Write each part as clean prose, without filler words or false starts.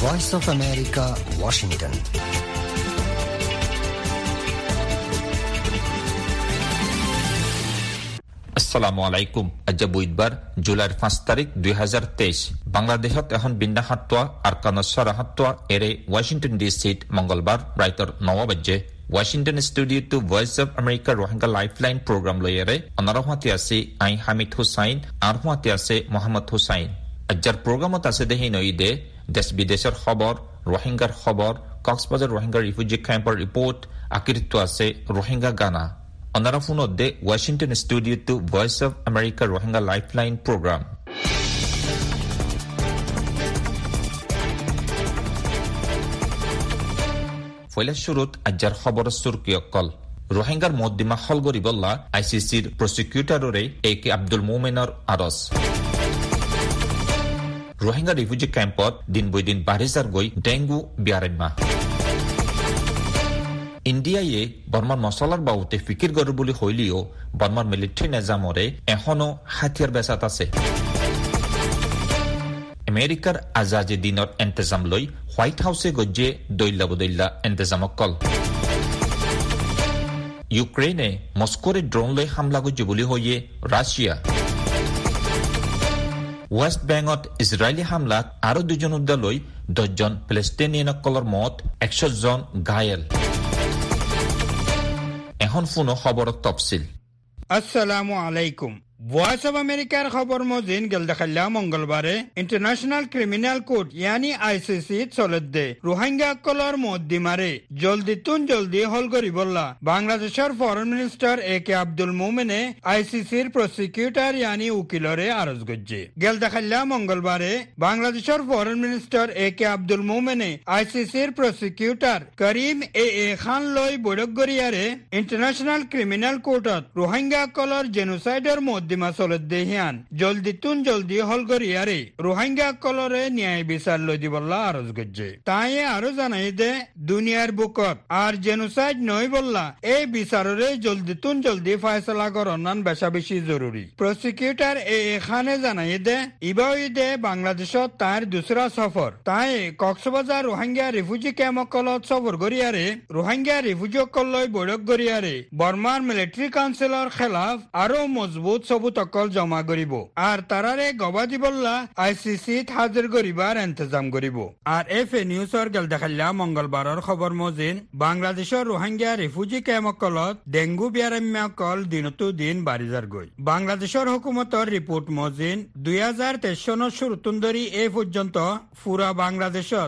Voice of America, Washington. আসসালামু আলাইকুম। আজ বুধবার জুলাইৰ 5 তাৰিখ 2023। বাংলাদেশত এখন বিন্না হাত্তোৱা আৰকানছৰ হাত্তোৱা এৰে ৱাশ্বিংটন ডিচিত মঙ্গলবাৰ ৰাইতৰ 9 বাজে ৱাশ্বিংটন ষ্টুডিঅ'টো voice of America Rohingya lifeline program লৈ এৰে অনাৰহাতি আছে আই হামিদ হুসাইন আৰু হাতি আছে মোহাম্মদ হুসাইন। আজৰ প্ৰগ্ৰামত আছে দেহি নইদে দেশ বিদেশৰ খবৰ, ৰোহিংগাৰ খবৰ, কক্সবাজাৰ ৰোহিংগা ৰিফিউজি কেম্পৰ ৰিপৰ্ট, আকৃত্ব আছে ৰোহিংগা গানা। অনারা ফোনত দে ওয়াশিংটন স্টুডিওটো voice of America Rohingya lifeline program. ফয়লা শুরুত আজ্জার খবর সুরকিয়কল রোহিঙ্গার মদ্দিমা হলগরিবল্লা আইসিসির প্রসিকিউটররে এ কে আব্দুল মোমেনর আরস। রোহিঙ্গা রিফিউজি ক্যাম্পত দিন বৈ দিন বাঢ়ি যাৰ গৈ ডেংগু বিয়াৰেম্মা। ইণ্ডিয়ায়ে বৰ্মাৰ মছলাৰ বাবতে ফিকিৰ কৰে বুলি হইলিও বৰ্মাৰ মিলিটাৰী নিজামৰে এখনো হাতিয়াৰ বেচাত আছে। আমেৰিকাৰ আজাদী দিনৰ ইন্তজাম লৈ হোৱাইট হাউছে গজ্জে দৈল্লা ইন্তজামক কল। ইউক্ৰেইনে মস্কোৰে ড্ৰোন লৈ হামলা গজ্জে বুলি হইয়ে ৰাছিয়া। ৱেষ্ট বেংকত ইজৰাইলী হামলাত আৰু 2জন উদ্দালৈ 10জন ফিলিস্তিনিয়ানসকলৰ মত, 100 জন ঘায়েল। এখন ফোনো খবৰত তফসিল। আসসালামু আলাইকুম। ভয়েস অফ আমেরিকার খবর মজিন গেলদাখাল্লা মঙ্গলবারে ইন্টারন্যাশনাল ক্রিমিনাল কোর্ট ইয়ানি আইসিসি চলত দে রোহিঙ্গা কলর মদ্দিমারে জলদি হল করিবল্লা বাংলাদেশের foreign minister A K Abdul মোমেনে আইসিসির প্রসিকিউটর ইয়ানি উকিলরে আরজ গজ্জে। গেলদাখাল্লা মঙ্গলবারে বাংলাদেশের foreign minister A K Abdul মোমেনে আইসিসির প্রসিকিউটর করিম এ খান লই বৈঠক গরিয়ারে ইন্টারন্যাশনাল ক্রিমিনাল কোর্টত রোহিঙ্গা কলর জেনোসাইডের মধ্যে জলদি হল করিয়ারে রোহিঙ্গা কলরে ন্যায় বিচার লই দিবল্লা আরজ গজ্জে। তাই আরো জানাই দে দুনিয়ার বুকত আর জেনোসাইড নই বললা এই বিচাররে জলদি ফয়সলা করনান বেশা বেশি জরুরি। প্রসিকিউটর এ খানে জানাই দে ইবাইদে বাংলাদেশত তার দুসরা সফর। তাই কক্সবাজার রোহিঙ্গা রিফিউজি ক্যাম্পকলত সফর করিয়ারে রোহিঙ্গা রিফিউজি কলই বৈঠক করিয়ারে বর্মার মিলিটারি কাউন্সিলর খেলাফ আরো মজবুত সবুতকল জমা করিব আর তারারে গবাদি বললা আইসিসি হাজির করিবার ইন্তজাম করিব। আর এফএ নিউজর গেল দেখাল্লা মঙ্গলবারের খবর মজিন বাংলাদেশের রোহিঙ্গা রিফিউজি ক্যাম্পকলত ডেঙ্গু বিয়ারেম্যাকল দিনতো দিন বাড়ি যার গই। বাংলাদেশের হুকুমতর রিপোর্ট মজিন 2023 সনের শুরুতুন ধরি এ পর্যন্ত পুরা বাংলাদেশত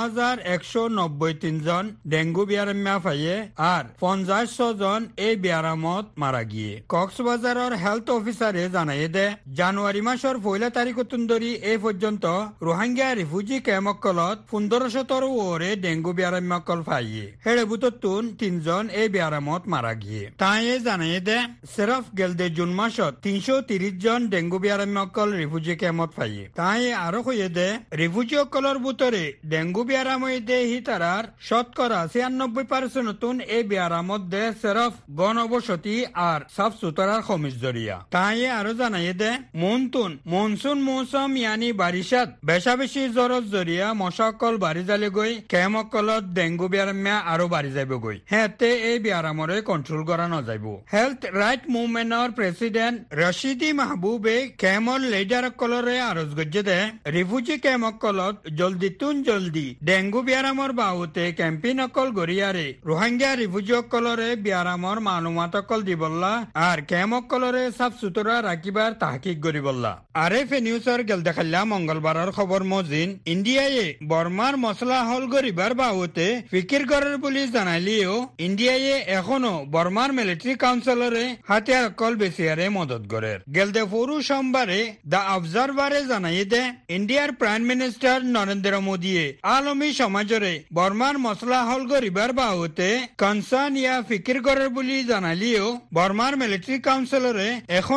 9193 জন ডেঙ্গু বিয়ারেম্যা পাইয়ে আর 50 জন এই বিয়ারামত মারা গিয়ে। কক্সবাজারের হেলথ অফিসারে জানাই দে জানুয়ারি মাসের 1 তারিখ ধরি এ পর্যন্ত রোহিঙ্গা রিফিউজি ক্যাম্পকলত 1500 ওরে ডেঙ্গু বিয়ারাম্যাকল পাইয়ে হেড়ে বুততুন 3 জন এই বিয়ারামত মারা গিয়ে। তাই জানাই দে সিরফ গেলদে জুন মাসত 330 জন ডেঙ্গু বিয়ারাম্যাকল রিফিউজি ক্যাম্পত পাইয়ে। তাই আরো কইয়ে দে রিফিউজি কলর বুতরে ডেঙ্গু বিয়ারামই দে হিতারার শতকরা 96% নতুন এই বিয়ারামত দে সিরফ গণবসতি আর সাফ সুতরার খমিজ জরিয়া। তাই আরো জানাই দে মনসুন মৌসুম ইয়ানি বারিশাত বেশা বেশি জ্বরত জরিয়া মশাকল বাড়ি যালে গই ক্যাম্পকলত ডেঙ্গু বিয়ারাম্যা আরো বাড়ি যাইব গই। হেতে এই বিয়ারামরে কন্ট্রোল করা নযাইব। হেলথ রাইট মুভমেন্টর প্রেসিডেন্ট রশিদি মাহবুবে ক্যাম্পর লিডার কলরে আরজ গজ্জে দে রিফিউজি ক্যাম্পকলত জলদি ডেঙ্গু বিয়ারামর বাহুতে ক্যাম্পেইন অকল গরিয়ারে রোহিঙ্গা রিফিউজি কলরে বিয়ারামর মালুমাত অকল দিবল্লা আর ক্যাম্প কলরে সাফ সুতরা রাখিবার তাহকিক করিবল্লা। আরএফএ নিউজর গেল দেখাল্লা মঙ্গলবারের খবর মজিন ইন্ডিয়ায়ে বর্মার মশলা হল গরিবার বাহুতে ফিকির করার বলে জানাইলেও ইন্ডিয়ায়ে এখনো বর্মার মিলিটারি কাউন্সিলরে হাতিয়ার অকল বেসিয়ারে মদত করে। গেলদে পরু সোমবারে দা অবজারভারে জানাই দে ইন্ডিয়ার প্রাইম মিনিস্টার নরেন্দ্র মোদীয়ে আলমী সমাজরে বর্মার মশলা হল গরিবার বাহুতে কনসার্ন ইয়া ফিকির করার বলে জানাইলেও বর্মার মিলিটারি কাউন্সিলরে এখন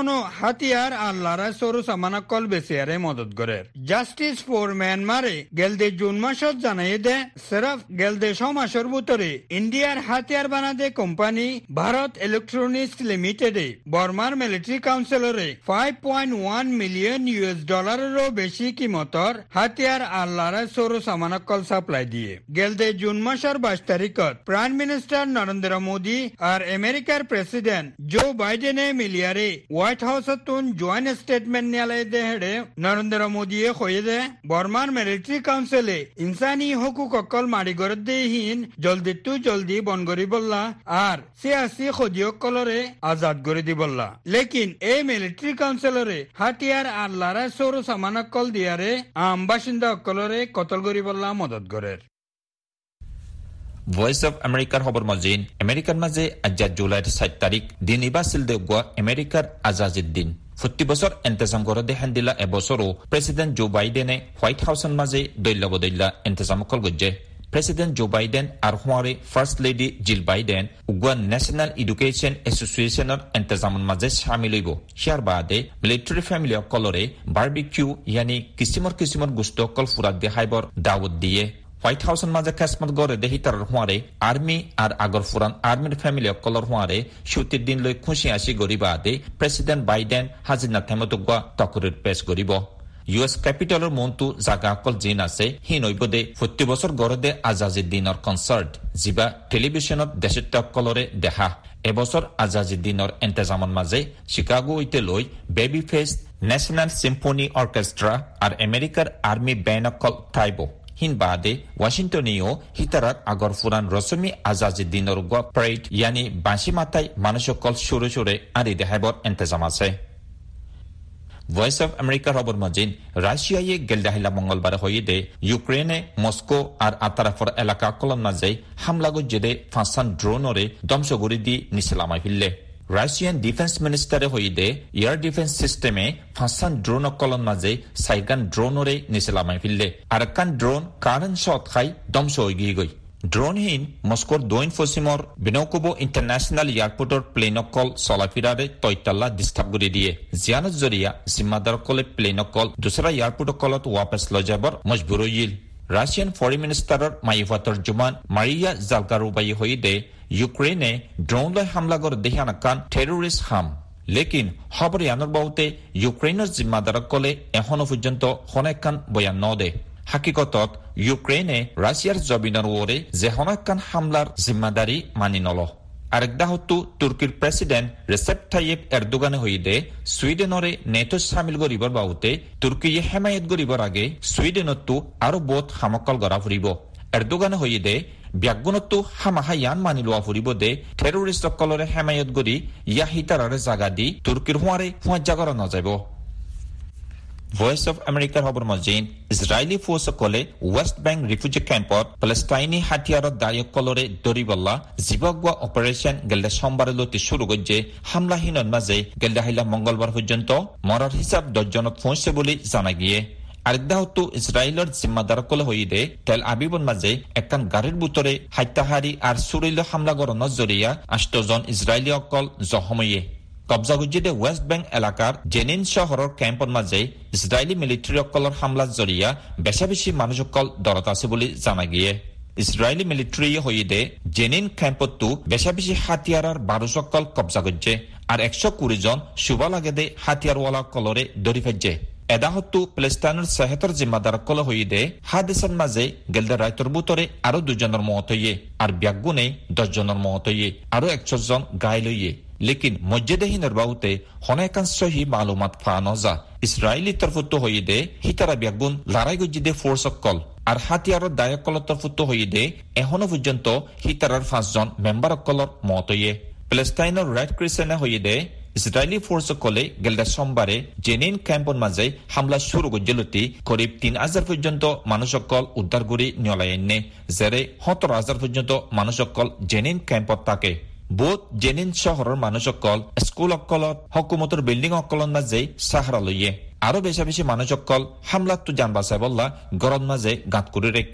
এখনো হাতিয়ার আল্লাহরা সরু সামানাকল বেসিয়ারে মদত করে জাস্টিস ফর মিয়ানমারে গেলদে জুন মাসত জানাই দে সিরফ গেলদে সমাসর ভিতরে ইন্ডিয়ার হাতিয়ার বানাদে কোম্পানি ভারত ইলেকট্রনিক্স লিমিটেডে বর্মার মিলিটারি কাউন্সিলরে $5.1 মিলিয়ন ডলারেরও বেশি কিমতর হাতিয়ার আল্লাহরা সরু সামানাকল সাপ্লাই দিয়ে গেলদে জুন মাসের 22 তারিখত প্রাইম মিনিস্টার নরেন্দ্র মোদী আর আমেরিকার প্রেসিডেন্ট জো বাইডেনে মিলিয়ারে হোয়াইট হাউসতুন জয়েন্ট স্টেটমেন্ট নিয়ালে দেহেড়ে নরেন্দ্র মোদীয়ে কয়ে দে বর্মার মিলিটারি কাউন্সিলে ইনসানি হকুক অকল মারিগর দেহীন জলদি বন করি বললা আর সিয়াসি খদিয়কলরে আজাদ করে দি বললা লেকিন এই মিলিটারি কাউন্সিলরে হাতিয়ার আল্লাহরা সরু সামানাকল দিয়ারে আম বাসিন্দা অকলরে কতল করি বললা মদত করে ভয়েস অফ আমেরিকার খবর মজিন আমেরিকার মাঝে আজ জুলাইয়ের 7 তারিখ দিন ইবাসিল দেগুয়া আমেরিকার আজাজির দিন 40 বছর ইন্তজাম করে দেখান দিলা এবছরও প্রেসিডেন্ট জো বাইডেনে হোয়াইট হাউসের মাঝে দৈল্য বদৈল্য ইন্তজাম কল গজ্জে প্রেসিডেন্ট জো বাইডেন আর হুয়ারে ফার্স্ট লেডি জিল বাইডেন উগুয়া ন্যাশনাল এডুকেশন এসোসিয়েশনের ইন্তজামের মাঝে শামিল হইব শিয়ার বাদে মিলিটারি ফ্যামিলি অকলরে বারবিকিউ ইয়ানি কিসিমর গুস্ত অকল ফুরাত দেখাইবর দাওয়াত দিয়ে হোয়াইট হাউসের মাঝে খেসমত গড়ে দেহি তার হুয়ারে আর্মি আর আগর ফুরান আর্মির ফ্যামিলি অকলর হুয়ারে ছুটির দিন লৈ খুশি আসি গরিবা আদে প্রেসিডেন্ট বাইডেন হাজির না থেমতগুয়া তকরের পেশ করিব ইউএস ক্যাপিটালের মন্তু জাগা অকল জিন আছে হি নৈবদে 40 বছর গড়ে দে আজাজির দিনের কনসার্ট যিবা টেলিভিশনত দেশের অকলরে দেখা এবছর আজাজির দিনের ইন্তজামের মাঝে শিকাগো হইতে লৈ baby face national symphony orchestra আর আমেরিকার আর্মি ব্যান্ড অকল থাইব হিন বাদে ওয়াশিংটনেও হিতারাত আগর ফুরান রসমি আজাজির দিনের প্যারেড ইয়ানি বাঁশি মাথায় মানুষ অকল সুরে আরি দেখাইবর ইন্তজাম আছে ভয়েস অফ আমেরিকার খবর মজিন রাশিয়ায় গেলদাহিলা মঙ্গলবার হয়ে দে ইউক্রেনে মস্কো আর আতারাফর এলাকা কলন মাঝে হামলা গজ্জেদে ফাঁসান ড্রোনরে ধ্বংসগুড়ি দি নিচেলামাই ফিরলে রাশিয়ান ডিফেন্স মিনিস্টারে হয়ে দে এয়ার ডিফেন্স সিস্টেমে ফাঁসান ড্রোন কলন মাঝে সাইগান ড্রোনরে নিচেলামাই ফিরলে আর কান ড্রোন কারেন্ট শট খাই ধ্বংস হয়ে গিয়ে গই ড্রোনহীন মস্কোর দৈন ফসিমর বিনৌকুবো ইন্টারন্যাশনাল এয়ারপোর্টর প্লেনকল চলাফিরারে তৈতাল্লা ডিস্টার্ব করে দিয়ে জিয়ানত জরিয়া জিম্মাদার কলে প্লেনকল দুসরা এয়ারপোর্ট কলত ওয়াপস লৈ যাবৰ মজবুর হইল রাশিয়ান ফরেন মিনিস্টারের মাইফাতর জুমান মারিয়া জালকারোবাই হয়ে দে ইউক্রেনে ড্রোন লৈ হামলা করে দেহানাকান টেরোরিস্ট হাম লেকিন খবর ইয়ানোর বাউতে ইউক্রেনের জিম্মাদার কলে এখনো পর্যন্ত হনেকান বয়ান ন দে হাকিকতত ইউক্রেনে রাশিয়ার জবিনের ওরে যে হনেকান হামলার জিম্মাদারি মানি নল আরেকদা হতো তুর্কির প্রেসিডেন্ট রেসেপ তাইয়েপ এরদোগানে হয়ে দে সুইডেনরে নেটো সামিল করিবার বাউতে তুর্কিয়ে হেমায়ত করিবার আগে সুইডেনতো আরো বহুত হামকল গড়া ফুরিব এরদোগানে হয়ে দে ব্যাগুণতো হামাহা ইয়ান মানি লোৱা ফুরিব দে টেরোরিস্ট সকলরে হেমায়ত করি ইয়া হিতারারে জাগা দি তুর্কির হুঁয়ারে হুঁয়া জাগরা নযাব ভয়েস অফ আমেরিকার খবর মজিন ইসরায়েলি ফোর্স সকলে ওয়েস্ট ব্যাংক রিফিউজি ক্যাম্পত প্যালেস্টাইনি হাতিয়ারত দায়কলরে দরিবল্লা জিবাগুয়া অপারেশন গেলদা সোমবারে লতি শুরু গজ্জে হামলাহীনর মাঝে গেলদা হাইলা মঙ্গলবার পর্যন্ত মরার হিসাব 10 জনত পৌঁছে বলে জানা গিয়ে আরেকদা হতো ইসরায়েলের জিম্মাদার কলে হয়ে দে তেল আবিবন মাঝে একখান গাড়ির ভিতরে হাইতাহারি আর সুরিল হামলা গড়ানোর জরিয়া 8 জন ইসরায়েলি অকল জখমইয়ে কবজা গুজিদে ওয়েস্ট ব্যাংক এলাকার জেনিন শহরের ক্যাম্পর মাঝে ইসরায়েলি মিলিটারি অকলর হামলার জরিয়া বেশি মানুষ অকল দরত আছে বলে জানা গিয়ে ইসরায়েলি মিলিটারি হয়ে দে জেনিন ক্যাম্পতো বেশি হাতিয়ার 12 অকল কবজা গজ্জে আর 120 জন শুভা লাগে দে হাতিয়ারওয়ালা কলরে দরি ফেজে এদা হতো প্যালেস্টাইনের সেহেতর জিম্মাদার কল হয়ে দে হাদিসের মাঝে গেলদা রায়তর বুতরে আরো 2 জনের মত হইয়ে আর ব্যাগুনে 10 জনের মত হইয়ে আরো 100 জন ঘায়ল হইয়ে লেকিন মসজিদহীনের বাউতে হনেকান সহি মালুমাত ফানজা ইসরায়েলি তরফতো হয়ে দে হিতারা ব্যাগুন লড়াই গজ্জিদে ফোর্স অকল আর হাতিয়ারর দায়কল তরফতো হয়ে দে এখনো পর্যন্ত হিতারার 5 জন মেম্বার অকলর মত হইয়ে প্যালেস্টাইনের রেড ক্রিসেন্ট হয়ে দে ইসরায়েলি ফোর্স সকলে গেলদা সোমবারে জেনিন ক্যাম্পর মাঝে হামলা শুরু গজ্জলতি করিব 3000 পর্যন্ত মানুষ অকল উদ্ধার করি নিয়লাইনে জেরে 17000 পর্যন্ত মানুষ অকল জেনিন ক্যাম্পত থাকে বোধ জেনিন শহরের মানুষ অকল স্কুল অকলত হকুমতের বিল্ডিং অকলন মাঝে সাহারা লইয়ে আরো বেশি মানুষ অকল হামলাতো জান বাঁচাই বললা গরম মাঝে গাঁত করে রেখে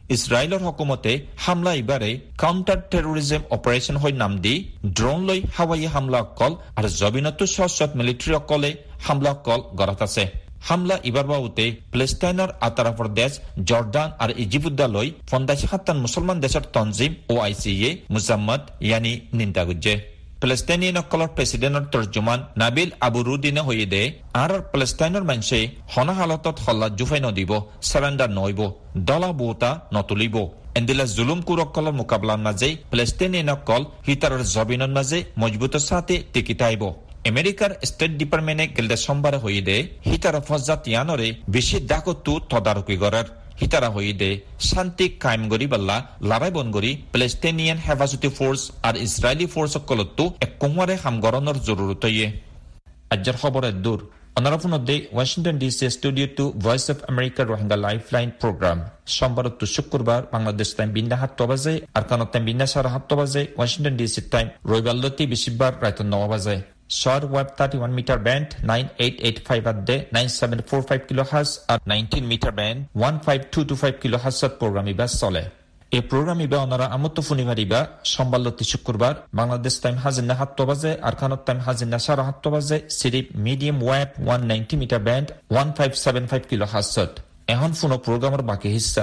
ইছৰাইলৰ হকুমতে হামলা ইবাৰে কাউণ্টাৰ টেৰৰিজম অপাৰেশ্যন হৈ নাম দি ড্ৰোন লৈ হাৱাই হামলা অকল আৰু জবিনতো সশস্ত্ৰ মিলিটাৰী অকলে হামলা অকল গড়াত আছে হামলা ইবাৰ বাউতে প্লেষ্টাইনৰ আতাৰা প্ৰদেশ জৰ্ডান আৰু ইজিপ্তলৈ 57 মুছলমান দেশৰ তনজিম OICয়ে মুজাম্মদ ইয়ানি নিন্দা কৰিছে প্লেষ্টাইনিয়ান অকলৰ প্ৰেছিডেণ্টৰ তৰ্জুমান নাবিল আবুৰুদ্দিনে হৈ দে আৰু প্লেষ্টাইনৰ মানুহে হনা হালতত হল্লা জুফাই নদিব সাৰেণ্ডাৰ নইব দলা বুটা নতুলিব এন্দিলা জুলুম কুৰকলৰ মুকাবলাৰ মাজে প্লেষ্টাইনিয়ান অকল হিতাৰৰ জবিনৰ মাজে মজবুত সাথে টিকিটাইব আমেৰিকাৰ ষ্টেট ডিপাৰ্টমেণ্টে গেলদে সোমবাৰে হৈ দে হিতাৰ ফজাত ইয়ানৰে বেছি ডাকতো তদাৰকি কৰাৰ হিতাৰা হৈ দে শান্তি কায়েম কৰি বল্লা লাৰাই বন কৰি প্লেষ্টাইনিয়ান হেফাজতি ফোৰ্স আৰু ইছৰাইলী ফোৰ্স সকলতো এক কোমৰে হামগৰণৰ জৰুৰত ইয়ে আজ্জাৰ খবৰে দূৰ অনাৰফুনদে ওয়াশিংটন ডিসি স্টুডিও টু voice of America Rohingya lifeline program সোমবার টু শুক্রবার বাংলাদেশ টাইম বিন্না 7 বাজে আরকানত টাইম বিন্না 7 বাজে ওয়াশিংটন ডিসি টাইম রবিবারলতি বৃহস্পতিবার রাত 9 বাজে Short web 31 meter band 9885 at day 9745 kilohertz at 19 meter band 15225 kilohertz program iba sole এই program iba onara amutto funimariba sombaloti শুক্রবার Bangladesh time হাজিনা 7 বাজে আরকানত টাইম হাজিনা 7 বাজে সিরিপ medium wave 190 meter band 1575 kilohertz এখন ফোনো প্রোগ্রামের বাকি হিস্সা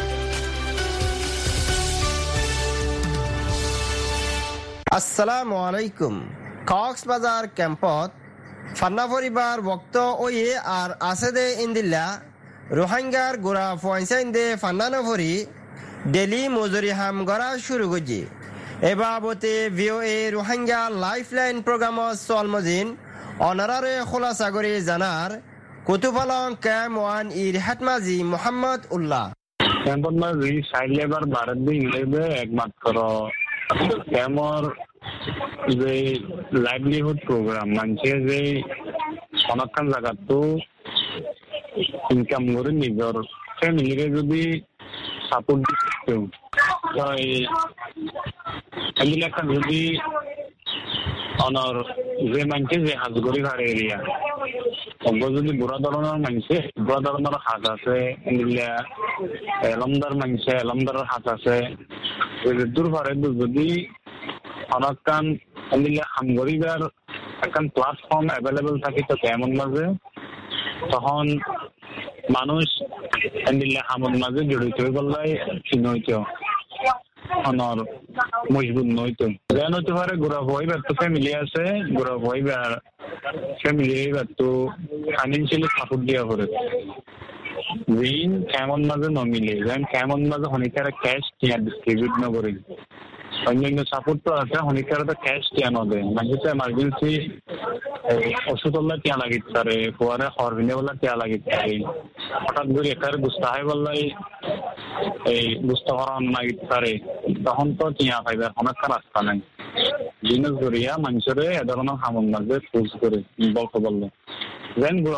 আসসালামু আলাইকুম কক্সবাজার ক্যাম্পত ফান্না পরিবার বক্ত ওয়ে আর আসেদে ইন্দিল্লা রোহিঙ্গার গোড়া পয়সাইন দে ফান্নানো ভরি ডেলি মজুরি হাম গড়া শুরু করছে এ বাবতে ভিওএ রোহিঙ্গা লাইফলাইন প্রোগ্রামত সলমজিন অনারারে খোলাসা করে জানার কুতুফালং ক্যাম্প ওয়ান ইর হাটমাজি মোহাম্মদ উল্লাহ ক্যাম্পত মাঝি সাইড লেবার ভারত দিয়ে ইংলেবে একমাত্র ক্যাম্পর যে লাইভলিহুড প্রোগ্রাম মানছে যে অনেকখান জায়গাতো ইনকাম করে নিজের ফ্যামিলিরে যদি সাপোর্ট দিতে এগুলা যদি অনর যে মানছে যে হাজগরি ঘাড়ে এরিয়া যদি বুড়া ধরনের মানছে বুড়া ধরনের হাত আছে এগুলা এলমদার মানছে এলমদারের হাত আছে দূর ভাড়ে যদি অনেকখান এগুলা হামগরিবার একখান প্ল্যাটফর্ম অ্যাভেলেবল থাকে তো কেমন মাঝে তখন মানুষ এগুলা হামর মাঝে জড়িত হয়ে গেলাই নইতো অনর মজবুত নইতো যেন হতে পারে গোড়া হইবার তো ফ্যামিলি আছে গোড়া হইবার ফ্যামিলি হইবার তো ফাইন্যান্সিয়ালি সাপোর্ট দেওয়া করে ঋণ কেমন মাঝে নমিলে যেন কেমন মাঝে হনিকারা ক্যাশ ডিস্ট্রিবিউট না করে অন্যান্য সাপোর্ট তো আছে হনিকারা তো ক্যাশ টিয়া নদে মানে তো এমার্জেন্সি ওষুধল্লা টিয়া লাগিতে পারে পরে হরবিনে বলা টিয়া লাগিতে পারে হঠাৎ করে একার গুস্তা হয় বললাই এই গুস্তা হরণ লাগিতে পারে তখন তো টিয়া পাইবে অনেকটা রাস্তা নাই জিনিস করিয়া মানুষের এ ধরনের হামন মাঝে ফুজ করে বলতে বললো যেন গুড়া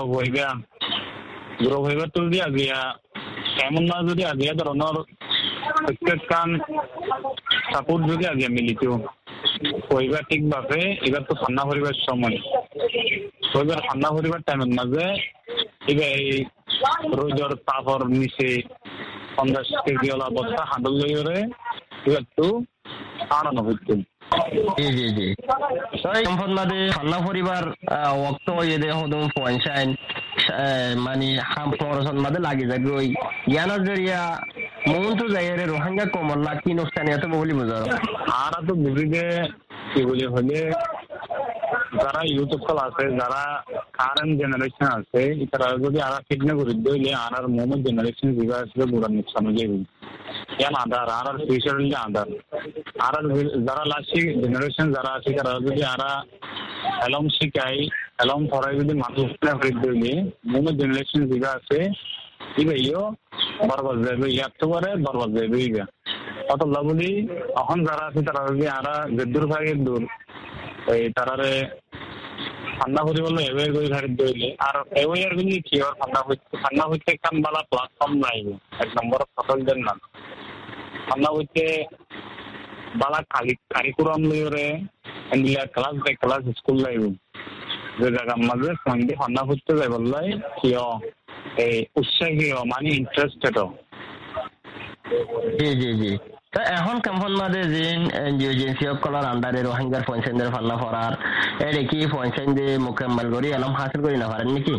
হইবার তো যদি আজিয়া কেমন না যদি আজিয়া ধরনের প্রত্যেক কান সাপোর্ট যদি আজিয়া মিলিত হইবার ঠিকভাবে এবার তো ঠান্ডা পরিবার সময় হইবার ঠান্ডা পরিবার টাইমের মাঝে এবার এই রোজর তাপর নিচে 50 কেজি ওলা বস্তা হাঁটল লইরে এবার তো আনানো হইতো জি জি জি সম্পদমাদে ঠান্ডা পরিবার ওক্ত এদে হদম পয়সাইন মানে হাম পরসন মাদে লাগি যাবে ওই ইয়ানা জরিয়া মনটো যাইরে রোহিঙ্গা কমলা কি নোকসানি আছে বলি বুঝারো আর তো বুঝিবে কি বলি হলে যারা ইউটিউব কল আছে যারা কারেন্ট জেনারেশন আছে তারা যদি আর ফিটনে করে দিলে আর মোমো জেনারেশন যেগুলো আসলে বুড়া নোকসান হয়ে যাবে কেন আধার আর ফিউচার হলে আধার আর যারা লাস্ট জেনারেশন যারা আছে তারা যদি আর এলম শিখাই এলম পড়াই যদি মানুষ করে দিলে মোমো জেনারেশন যেগুলো আছে ইবেও বরবাদ যাবে ইয়ার তো করে বরবাদ যাবে ইবা অত লাভলি এখন যারা আছে তারা যদি আর দূর ভাগের দূর এই তারারে ঠান্ডা হতে বললো এওয়ার করে ঘাড়ি দইলে আর এওয়ার গুলি কি আর ঠান্ডা হইতে কাম বালা প্ল্যাটফর্ম নাইব এক নম্বর ফসলদের নাম ঠান্ডা হইতে বালা কারিকুলাম লইরে এন্ডিলা ক্লাস বাই ক্লাস স্কুল লাইব যে জায়গা মাঝে সন্ধে ঠান্ডা হইতে যাই বললাই কিয় এই উৎসাহী মানে ইন্টারেস্টেড জি জি জি তো এখন কেমন মাঝে জিন এনজিও এজেন্সি কলার আন্ডারে রোহিঙ্গার পয়সেন্দের ফাল্লা ফরার এর কি পয়সেন যে মোকাম্মল করি এলম হাসিল করি না পারেন নাকি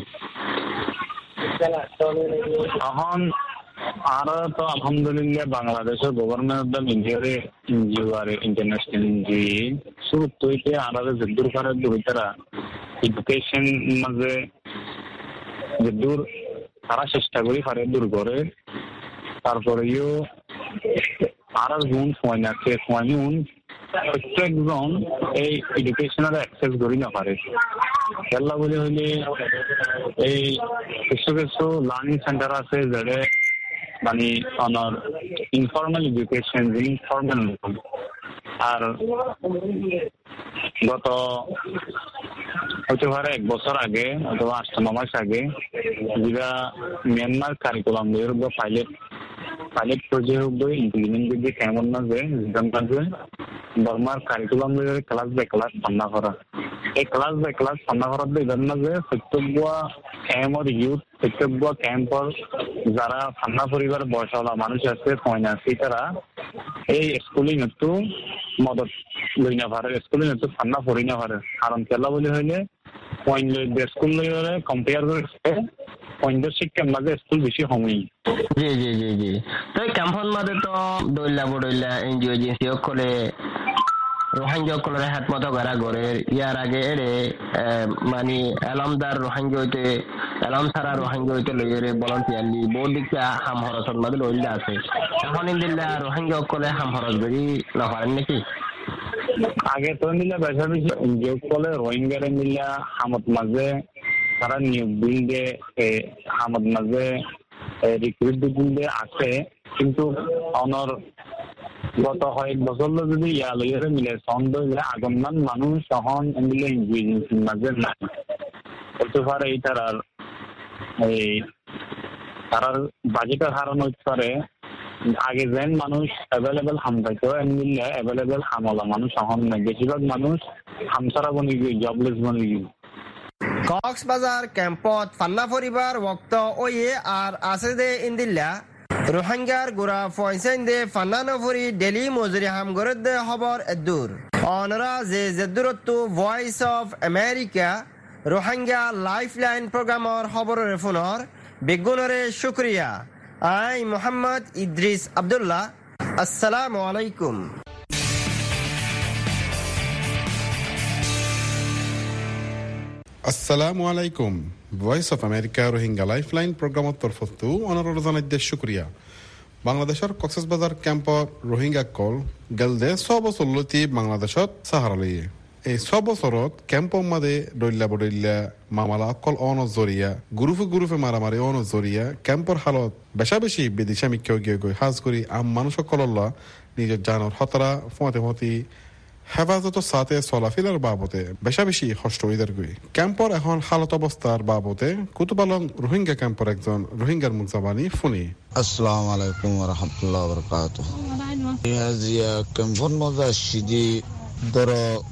এখন আর তো আলহামদুলিল্লাহ বাংলাদেশের গভর্নমেন্ট অফ দ্য ইন্ডিয়ারে এনজিও আর ইন্টারন্যাশনাল এনজিও শুরু তৈতে আর দূর করার দূরতারা এডুকেশন মাঝে যে দূর তারা চেষ্টা করি পারে দূর করে তারপরেও আর গুণ সময় আছে সময় প্রত্যেকজন এই এডুকেশনের অ্যাক্সেস করি না পারে খেলা বলে হইলে এই কিছু কিছু লার্নিং সেন্টার আছে যারা মানে অনার ইনফর্মাল এডুকেশন ইনফর্মাল আর গত হতে পারে 1 বছর আগে অথবা 8 মাস আগে যেটা Myanmar curriculum pilot project implement যদি কেমন না যে জানতে বর্মার কারিকুলাম ক্লাস বাই ক্লাস সামনা করা এই ক্লাস বাই ক্লাস সামনা করার দিয়ে না যে প্রত্যেক ক্যাম্পর ইউথ প্রত্যেক ক্যাম্পর যারা সামনা পরিবার বয়সওয়ালা মানুষ আছে ফয়নান্সি তারা এই স্কুলিং একটু মদত লই না পারে স্কুলিং একটু সামনা পড়ি না পারে কারণ কেলা বলে হইলে পয়েন্ট স্কুল লইলে কম্পেয়ার করে পয়েন্টের শিক্ষার মাঝে স্কুল বেশি সময় জি জি জি জি তো ক্যাম্পন মাঝে তো দইলা এনজিও এজেন্সি করে রোহিঙ্গা কলরে হাত মতো গারা গড়ে ইয়ার আগে এরে মানে এলমদার রোহিঙ্গা হইতে এলম সারা রোহিঙ্গা হইতে লইরে ভলান্টিয়ারলি বহুত দিকটা হাম হরসন মাঝে লইলা আছে এখন ইন্দিল্লা রোহিঙ্গা কলে হাম হরস বেরি না পারেন নাকি আগে তো নিলে বেশা বেশি যোগ করলে রোহিঙ্গারে মিলা হামত মাঝে তারা নিয়োগ বিলদে হামত মাঝে রিক্রুট বিলদে আছে কিন্তু অনর গত কয়েক বছর যদি ইয়ালইরে মিলে সন্দেহ আগমন মানুষ তখন মিলে ইঞ্জিনিয়ারিং মাঝে নাই হতে পারে এই তারার বাজেটের হারানো হতে পারে আগে যেন মানুষ অ্যাভেলেবেল হাম পাইতো মিললে অ্যাভেলেবেল হামলা মানুষ এখন নাই বেশিরভাগ মানুষ হামসারা বনি গিয়ে জবলেস বনি গিয়ে কক্সবাজার ক্যাম্পত ফান্না পরিবার ওক্ত ওয়ে আর আছে দে ইন্দিল্লা রোহিঙ্গার গোড়া পয়সেন দে ফান্না নফরি ডেলি মজুরি হাম গরদ দে খবর এদুর অনরা যে দূরত্ব voice of America Rohingya lifeline প্রোগ্রামর খবরের ফোনর বেগুনরে শুক্রিয়া আই মোহাম্মদ ইদ্রিস আব্দুল্লাহ আসসালামু আলাইকুম আসসালামু আলাইকুম voice of America Rohingya lifeline প্রোগ্রামত তরফতো অনারর জানাইতে শুক্রিয়া বাংলাদেশের কক্সবাজার ক্যাম্পর রোহিঙ্গা কল গেলদে 6 বছর লতি বাংলাদেশত সাহারা লইয়ে এই 6 বছৰত ক্যাম্পৰ মাদে দৈল্লা মামালা অকল অনজৰীয়া গুৰুফে মাৰামাৰি অনজৰীয়া ক্যাম্পৰ হালত বেছি বিদেশী গৈ সাজ কৰি আম মানুহসকললৈ নিজৰ জানৰ হতৰা ফতে হেফাজতৰ সাথে চলাফিলাৰ বাবতে বেছি কষ্ট হইদার গৈ ক্যাম্পৰ এখন হালত অৱস্থাৰ বাবতে কুতুবালং রোহিঙ্গা ক্যাম্পৰ একজন রোহিঙ্গাৰ মুখ জাবানি শুনি আসসালামু আলাইকুম ওয়া রাহমাতুল্লাহি ওয়া বারাকাতুহু ইয়া ক্যাম্পৰ মজা সিদি দর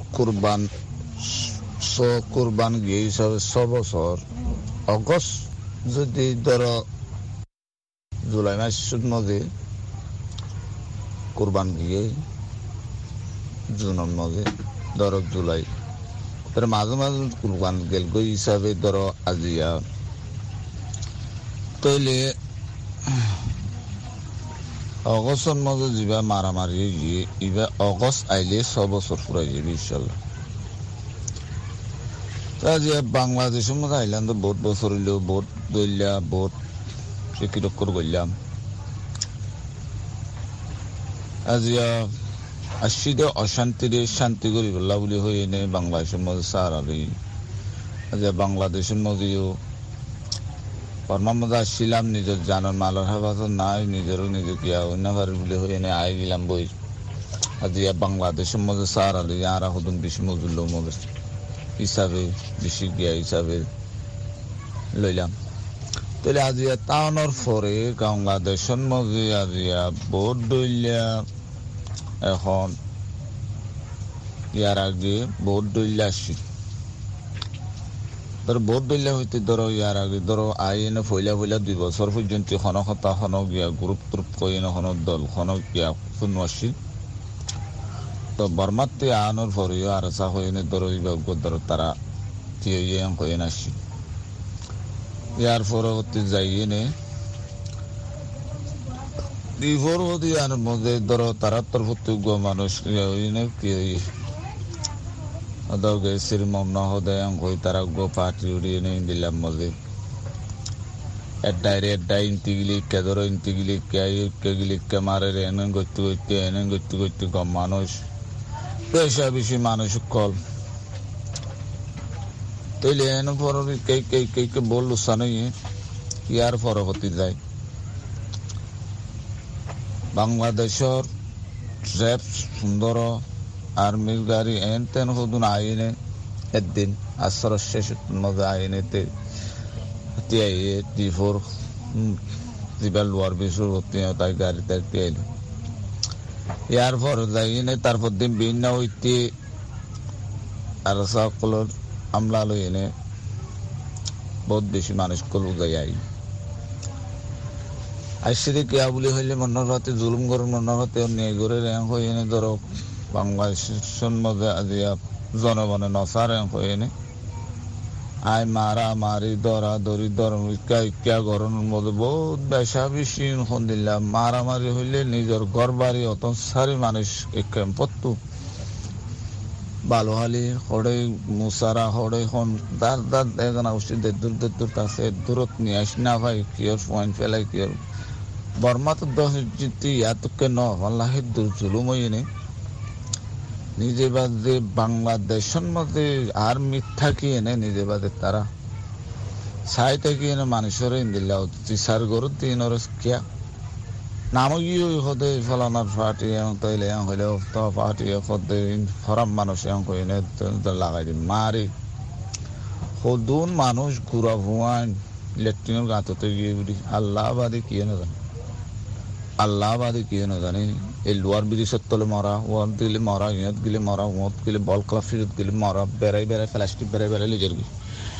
কুরবান গিয়ে হিসাবে 6 বছর অগস্ট যদি ধর জুলাই মাসের মধ্যে কুরবান গিয়ে জুনের মধ্যে ধর জুলাই তার মাঝে কুরবান গেল গই হিসাবে ধর আজিয়া তৈলে অগস্টের মধ্যে যা মারামারি গিয়ে এবার অগস্ট আইলে 6 বছর পুরাই যাবে ইনশাল্লাহ যে বাংলাদেশের মধ্যে আইলাম তো বহুত বছর হইলেও বহুত দইলা বহুত চিকিৎসক করলাম আজিয়া আসিদে অশান্তিরে শান্তি করি বললা বলে হয়ে এনে বাংলাদেশের মধ্যে সারারি আজিয়া বাংলাদেশের মধ্যেও মধ্যে আসছিলাম নিজের জানার মালার হেফাজত নাই নিজেরও নিজে গিয়া অন্যভাবে বলে হয়ে এনে আই গেলাম বই আজিয়া বাংলাদেশের মধ্যে সারারি আর হদুন বেশি মজুল মধ্যে হিসাবে বেশি গিয়া হিসাবে লইলাম তাহলে আজিয়া টাউনের পরে বাংলাদেশের মধ্যে আজিয়া বহুত দইলা এখন ইয়ার আগে বহুত দইলা আসছি ধরো ভোট দিলে হইতে ধরো ইয়ার আগে ধরো আইনে ফইলা 2 বছর পর্যন্ত হতা গিয়া গ্রুপ কইনে দল গিয়া শুনওয়াসি তো বর্মাতে আনোর ফরিও আর সা হইনে ধরো ধরো তারা টিয়ে কইনে আসি ইয়ার পরবর্তী যাইনে পরবর্তী আর মধ্যে ধরো তারা তরফ মানুষ Adoge sirimom na hoda yang koi tarak go party uri ne indilam moze. Edda intigilik ke doro intigilik ke ayu kegilik ke mare re enen gotti ko manush. Pesha bishi manush kol. Tele enen poro ke bolu sanai yar poro hoti jay. Bangladeshor rap sundoro আর্মির গাড়ি এনতেন হদুন আইনে একদিন আসর শেষ মধ্যে আইনেতে TIA টি4 জিবাল war বিশুর হতে তাই গাড়িতে টিআইল ইয়ার পর যাইনে তারপর দিন বিনা হইতে আর সকলের আমলা লইনে বহুত বেশি মানুষ কল যাই আই আইসিদি কিয়া বলি হইলে মনের রাতে জুলুম করে মনের রাতে নিয়ে ঘুরে র্যাঙ্ক হইনে ধরো বাংলাদেশের মধ্যে আজিয়া জনগণে নসারে হইনি আই মারামারি দরাদরি ইকা গরমের মধ্যে বহুত বেশা বেশি দিলাম মারামারি হইলে নিজের ঘর বাড়ি অত সারি মানুষ পত্তু বালোহালি হড়ে মুসারা হড়ে হন দাঁত এখানে উচিত দূর কাছে দূরত নিয়ে আসি না ভাই কিয়র পয়েন্ট ফেলাই কিয়র বর্মা তো দশ জিতি ইয়াতকে ন আল্লাহ দূর জুলুম হইনি নিজে বাদে বাংলাদেশের মধ্যে আর মিথ্যা কি এনে নিজে বাদে তারা ছাই থেকে এনে মানুষের ইন্দিল্লা সার গরু 3 ওরস কিয়া নামও গিয়ে হতে ফলানার পার্টি এবং তৈলে হইলে তো পার্টি হতে ফরাম মানুষ এবং কইনে লাগাই দিন মারি হদুন মানুষ ঘুরা ভুয়ান ইলেকট্রিকের গাঁততে গিয়ে বুড়ি আল্লাহ বাদে কি এনে জানে আল্লাহ বাদে কি এনে জানি এই লোয়ার ব্রিজের তলে মরা ওয়ার দিলে মরা ইয়ত গিলে মরা ওত গিলে বল ক্লাব ফিরত গিলে মরা বেড়াই প্লাস্টিক বেড়াই লিজের গি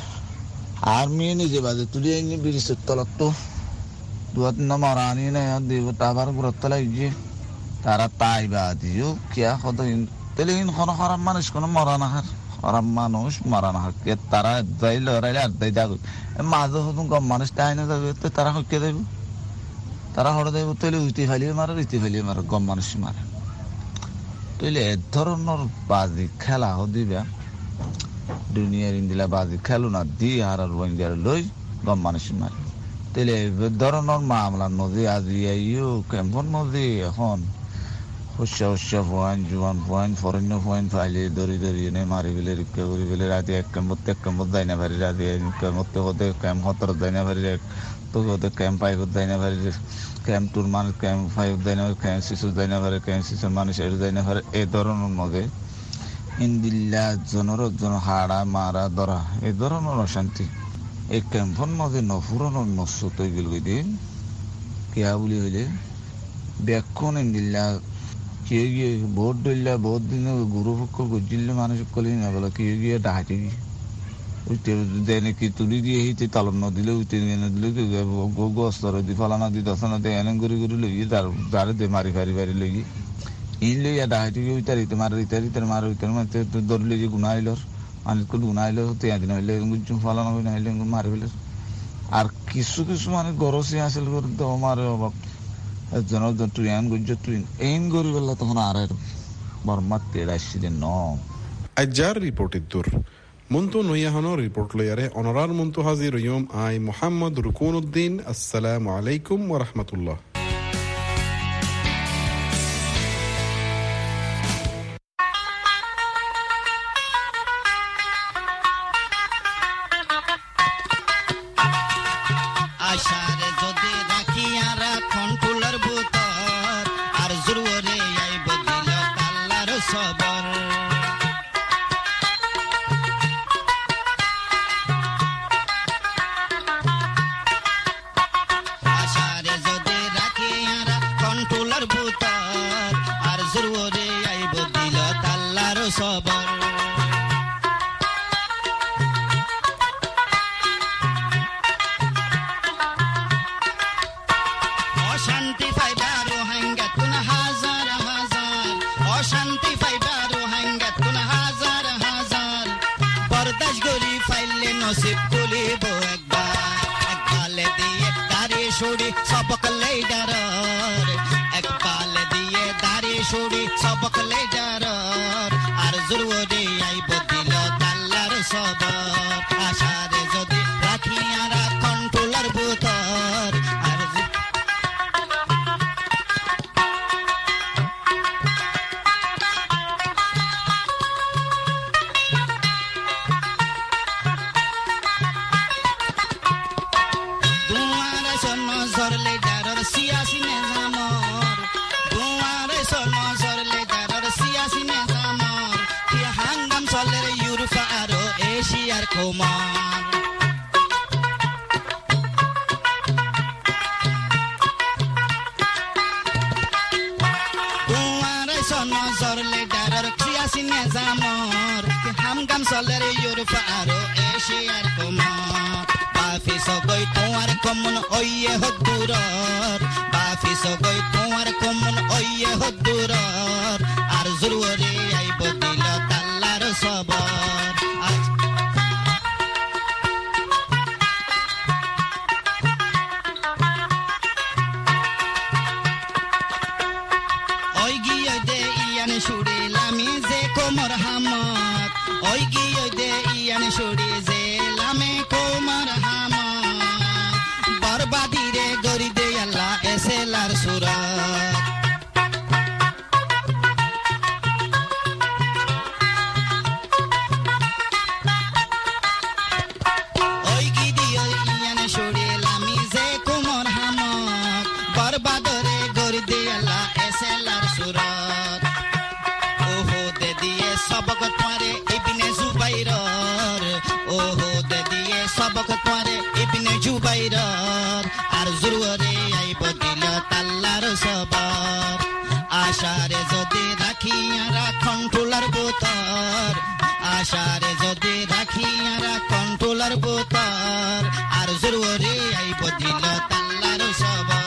আর মেয়ে নিজে বাজে তুলি আইনি ব্রিজের তলত তো 2-3 মরা আনি না দিব তাবার গুরুত্ব লাগছে তারা তাই বাদিও কিয়া কত তেলে কোনো খারাপ মানুষ কোনো মরা না হার খারাপ মানুষ মরা না হার কে তারা যাই লড়াইলে আর দাই যাবে মাঝে হতুন কম মানুষ তাই না যাবে তারা হইকে দেব তারা হড়ে দেব তৈলে উইতে ফেলিয়ে মারে গম মানুষ মারে তৈলে এ ধরনের বাজি খেলা দিবা দুনিয়ার ইন্দিলা বাজি খেলো না দি আর রোহিঙ্গার লই গম মানুষ মারে তৈলে এ ধরনের মামলার নদী আজি আইও কেমন নদী এখন শস্য ফোয়ান জুয়ান ফোয়ান ফরেন্য ফোয়ান ফাইলে দড়ি এনে মারি ফেলে রিক্কা করি ফেলে রাতে এক কেম্পত যাই না পারি রাতে কেম্পতে হতে ক্যাম্প হতর যাই না পারি তো হতে ক্যাম্প 5 যাই না পারি ক্যাম্প 2 মানুষ ক্যাম্প 5 যাই না পারে ক্যাম্প 6 যাই না পারে ক্যাম্প 6 মানুষ এর যাই না পারে এই ধরনের মধ্যে ইন্দিল্লা জন হাড়া মারা ধরা এই ধরনের অশান্তি এই ক্যাম্পর মধ্যে নফুরনের নস্যত গেল দিন কেয়া বলি হইলে ব্যাক্ষণ ইন্দিল্লা কিয়ে গিয়ে ভোট দিল্লা ভোট দিনে গুরুপক্ষ গজিল্লে মানুষ কলি না বলে কিয়ে গিয়ে ডাহাটি দেয় নাকি তুলি দিয়ে হিতে তালম ন দিলে উঠে এনে দিলে গস্তর দি ফলানা দি দশনা দিয়ে এনে ঘুরি লইয়ে তার দে মারি ফারি লইয়ে ইন লইয়া ডাহাটি উইতারিতে মারিতে মারতে ধরলে যে গুণা আইলর মানুষ গুণা আইলো হতে দিন হইলে ফলানা হই না হইলে মারি ফেলে আর কিছু মানে গরসে আসল করে তো আমার অভাব জনজন টুইন গুজ্জ টুইন এইন গরি বললা তখন আর বর্মাত তেড়াইছি দিন ন আজার রিপোর্টের দূর মন্তু নইয়াহনো রিপোর্ট লয়ারে অনরার মন্তু হাজির ইয়ম আই মোহাম্মদ রুকুনউদ্দিন আসসালামু আলাইকুম ওয়া রাহমাতুল্লাহ আশারে যদি রাখি আর কন্ট্রোলার ভূতর আর জুরুরে আইব দিল আল্লাহর সবর আশারে যদি রাখি আর কন্ট্রোলার ভূতর আর জুরুরে আইব দিল আল্লাহর সবর ছুড়ি সবক লেডার একবাল দিয়ে দাড়ি ছুড়ি সবক লেডার আর জরুরি আইব দিল তাল্লার সবর আশারে যদি রাখি আর কন্ট্রোলার বুতর আর Zorle daror siyasi nizamor Duare sono zorle daror siyasi nizamor Ki hangam soler Yurufa aro Asiar komar Duare sono zorle daror siyasi nizamor Ki hangam soler Yurufa aro Asiar komar Bafi sogoy tuar komun oye hoduror Bafi sogoy tuar komun oye hoduror Ar zururi ay bodilo tallar sabor Oy giyo de iyan shuri lami ze komor hamat Oy giyo de iyan shuri ze lame komor hamat Barbadi re gori de Allah eselar surat Oy giyo iyan shuri lami ze komor hamat Barbadore gori de Allah eselar surat Oho de diye sabak tware ibne Zubayrar Oho de diye sabak tware ibne Zubayrar Ar zurure aib dil tallar sabar Ashare jodi rakhi ara controller botar Ashare jodi rakhi ara controller botar Ar zurure aib dil tallar sabar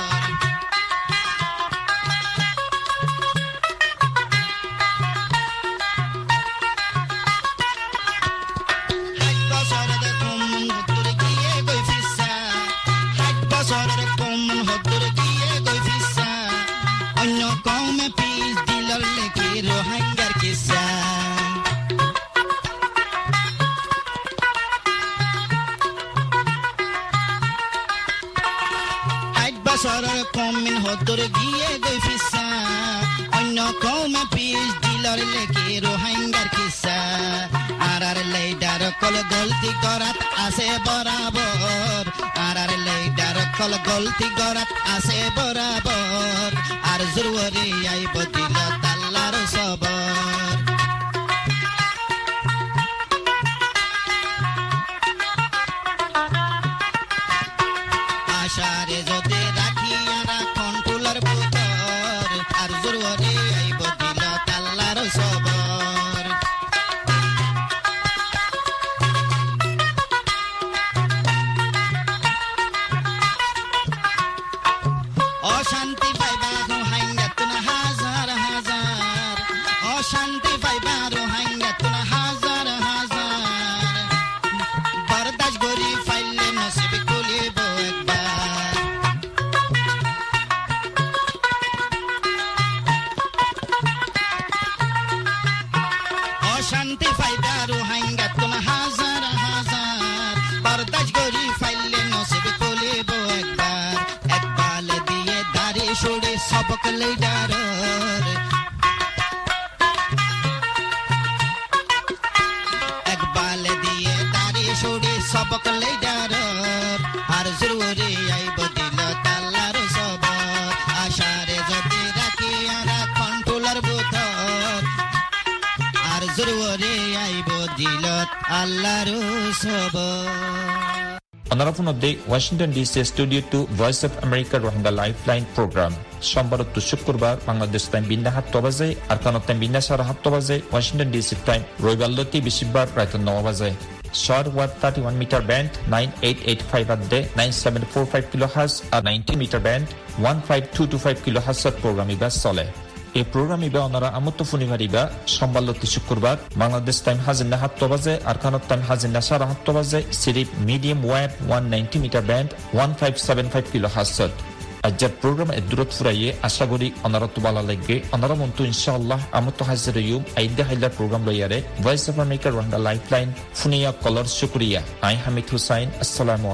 Sarar komin hodur giye goy fissa Onyo kome pish dilor leki rohangar kissa Arar leidar kol golti gorat ase borabor Arar leidar kol golti gorat ase borabor Ar zurwari ay bodilo tallar sabor Ashare jodi rakhi ara controller butor ar zurwari ay bodilo tallar sabor Oshanti paiba rohangatun hazar hazar Oshanti paiba rohangatun hazar hazar Bardash gori faile nasib kulibo ekbar Oshanti paiba rohangatun hazar hazar Bardash gori faile nasib kulibo ekbar Ekbal diye dari shuri sabak leidarar Ekbal diye dari shuri sabak leidarar Ar zururi ay bodilo tallar sabar Ashare jodi rakhi ara controller butor Ar zururi ay bodilo tallar sabar Honorable of the Washington DC Studio 2 Voice of America Rohingya Lifeline Program সোমবার to শুক্রবার Bangladesh time বিন্না 7 বাজে আর Canada time বিন্না 7:30 বাজে Washington DC time রবিবারলতি বৃহস্পতিবার রাত 9 বাজে short wave 31 meter band 9885 at the 9745 kilohertz R 90 meter band 15225 kilohertz program ibas চলে এই programme ইবা অনারা আমত্ত ফুনিভারিবা সম্বালতি শুক্রবার বাংলাদেশ টাইম হাজিনা 7 বাজে আরকানত টাইম হাজিনা 7:30 বাজে সিরিপ medium wave 190 metre band 1575 kilohertz আজ্জার প্রোগ্রাম দূরত ফুরাইয়ে আশা করি অনারা তুবালা লাগবে অনারা মন্তু ইনশাআল্লাহ আমত্ত হাজির ইউম আইদা হাইলার প্রোগ্রাম লইয়ারে voice of America Rohingya lifeline ফুনিয়া কলার শুকরিয়া আই হামিদ হুসাইন আসসালামু